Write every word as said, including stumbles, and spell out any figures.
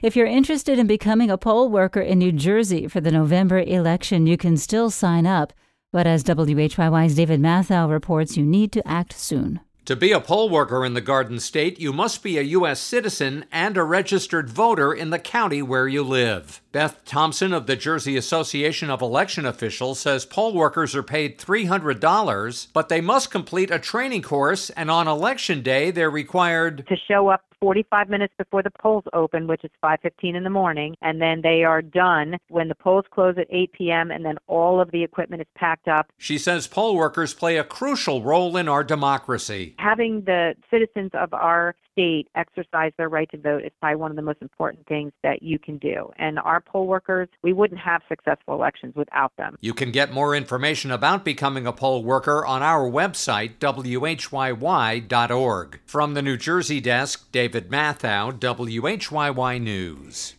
If you're interested in becoming a poll worker in New Jersey for the November election, you can still sign up. But as W H Y Y's David Mathau reports, you need to act soon. To be a poll worker in the Garden State, you must be a U S citizen and a registered voter in the county where you live. Beth Thompson of the Jersey Association of Election Officials says poll workers are paid three hundred dollars, but they must complete a training course, and on election day they're required to show up forty-five minutes before the polls open, which is five fifteen in the morning, and then they are done when the polls close at eight p.m., and then all of the equipment is packed up. She says poll workers play a crucial role in our democracy. Having the citizens of our state exercise their right to vote is probably one of the most important things that you can do. And our poll workers, we wouldn't have successful elections without them. You can get more information about becoming a poll worker on our website, W H Y Y dot org. From the New Jersey desk, David Mathau, W H Y Y News.